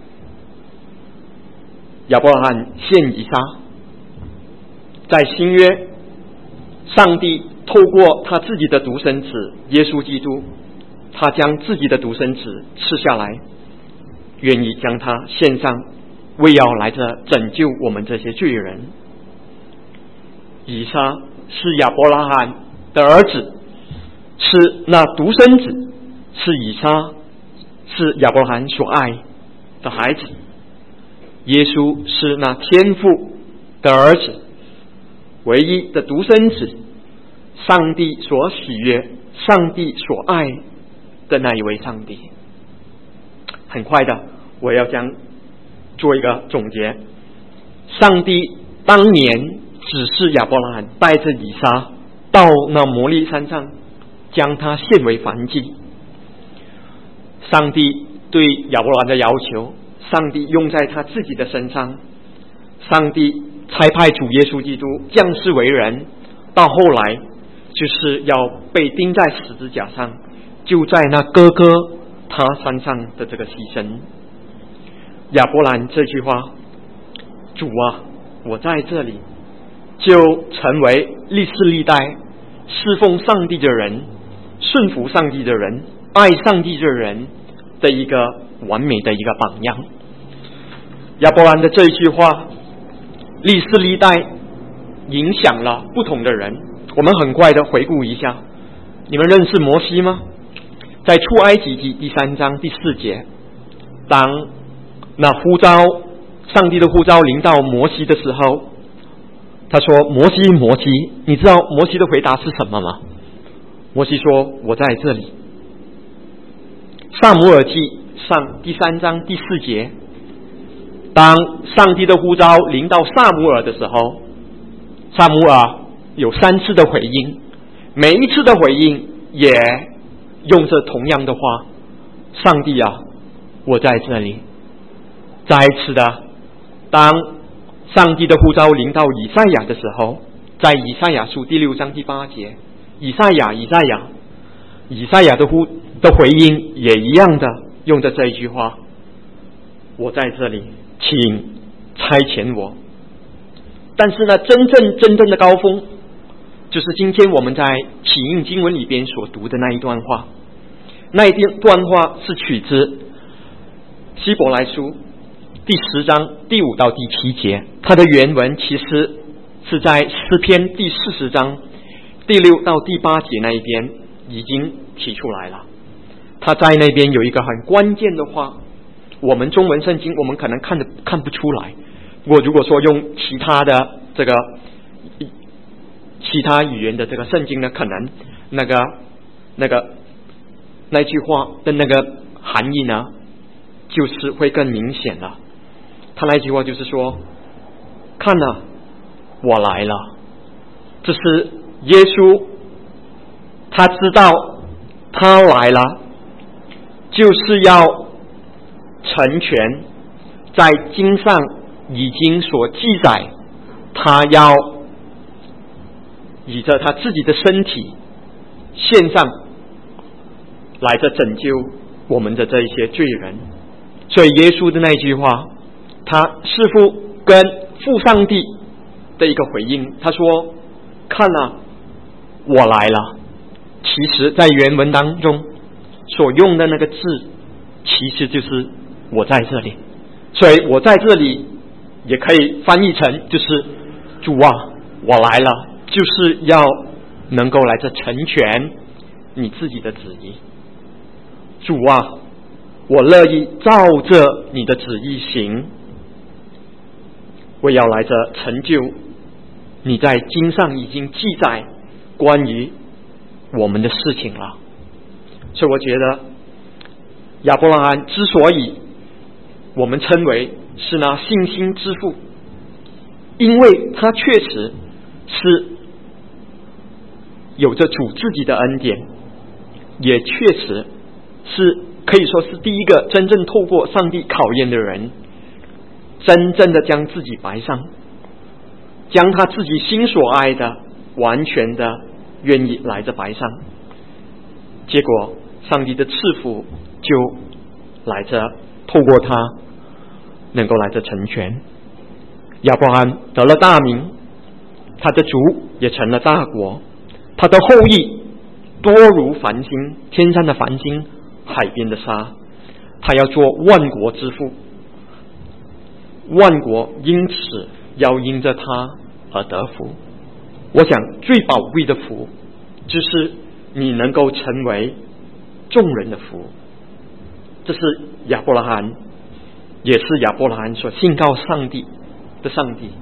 亚伯拉罕献以撒，在新约，上帝透过他自己的独生子耶稣基督，他将自己的独生子赐下来，愿意将他献上，为要来这拯救我们这些罪人。以撒是亚伯拉罕的儿子，是那独生子，是以撒，是亚伯拉罕所爱的孩子。耶稣是那天父的儿子，唯一的独生子，上帝所喜悦、上帝所爱的那一位上帝。很快的，我要将做一个总结。上帝当年指示亚伯拉罕带着以撒到那摩利山上，将他献为燔祭。上帝对亚伯拉罕的要求，上帝用在他自己的身上。上帝差派主耶稣基督降世为人，到后来就是要被钉在十字架上，就在那哥哥他身上的这个牺牲。亚伯兰这句话，主啊，我在这里，就成为历世历代侍奉上帝的人、顺服上帝的人、爱上帝的人的一个完美的一个榜样。亚伯兰的这一句话历世历代影响了不同的人。我们很快的回顾一下，你们认识摩西吗？在出埃及记第三章第四节，当那呼召上帝的呼召临到摩西的时候，他说：摩西摩西，你知道摩西的回答是什么吗？摩西说：我在这里。撒母耳记上第三章第四节，当上帝的呼召临到撒母耳的时候，撒母耳有三次的回应，每一次的回应也用着同样的话：上帝啊，我在这里。再一次的，当上帝的呼召临到以赛亚的时候，在以赛亚书第六章第八节，以赛亚以赛亚以赛亚的呼的回应也一样的用着这一句话：我在这里，请差遣我。但是呢，真正真正的高峰，就是今天我们在启应经文里边所读的那一段话。那一段话是取自希伯来书第十章第五到第七节，它的原文其实是在诗篇第四十章第六到第八节那一边已经提出来了。他在那边有一个很关键的话，我们中文圣经我们可能看得看不出来，我如果说用其他的这个其他语言的这个圣经呢，可能那个那个那句话的那个含义呢，就是会更明显了。他那句话就是说：看啊，我来了。这是耶稣，他知道他来了，就是要成全在经上已经所记载，他要以着他自己的身体献上来着拯救我们的这一些罪人。所以耶稣的那句话，他似乎跟父上帝的一个回应，他说：看啊，我来了。其实在原文当中所用的那个字，其实就是我在这里。所以我在这里也可以翻译成就是主啊，我来了，就是要能够来这成全你自己的旨意。主啊，我乐意照着你的旨意行，我要来这成就你在经上已经记载关于我们的事情了。所以我觉得亚伯拉罕之所以我们称为是那信心之父，因为他确实是有着主自己的恩典，也确实是可以说是第一个真正透过上帝考验的人，真正的将自己摆上，将他自己心所爱的完全的愿意来着摆上。结果上帝的赐福就来着透过他能够来着成全。亚伯拉罕得了大名，他的族也成了大国，他的后裔多如繁星，天上的繁星，海边的沙。他要做万国之父，万国因此要因着他而得福。我想最宝贵的福就是你能够成为众人的福。这是亚伯拉罕，也是亚伯拉罕所信靠上帝的上帝。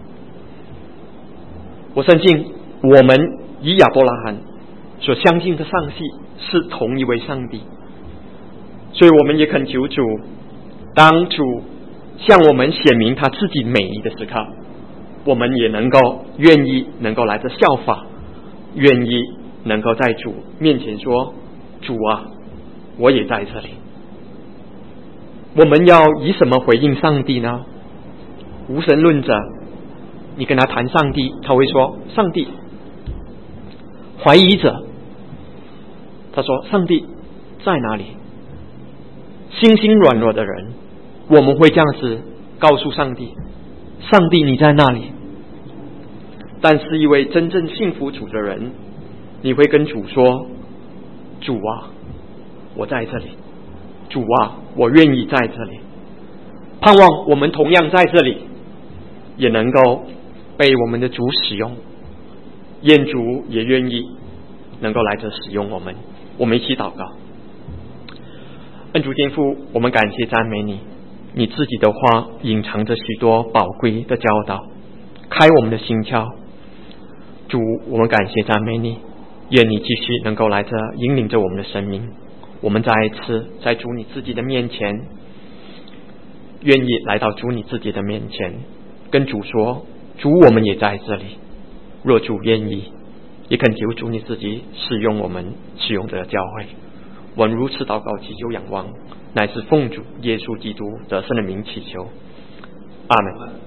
我相信我们与亚伯拉罕所相信的上帝是同一位上帝，所以我们也恳求主，当主向我们显明他自己美意的时刻，我们也能够愿意能够来着效法，愿意能够在主面前说，主啊，我也在这里。我们要以什么回应上帝呢？无神论者，你跟他谈上帝，他会说上帝。怀疑者，他说上帝在哪里？心心软弱的人，我们会这样子告诉上帝，上帝你在哪里？但是一位真正信服主的人，你会跟主说，主啊，我在这里，主啊，我愿意在这里。盼望我们同样在这里也能够被我们的主使用，愿主也愿意能够来这使用我们。我们一起祷告。恩主天父，我们感谢赞美你，你自己的话隐藏着许多宝贵的教导，开我们的心窍。主，我们感谢赞美你，愿你继续能够来这引领着我们的生命。我们再一次在主你自己的面前，愿意来到主你自己的面前，跟主说，主我们也在这里，若主愿意，也恳求主你自己使用我们，使用这个教会。我们如此祷告祈求仰望，乃是奉主耶稣基督得胜的名祈求，阿们。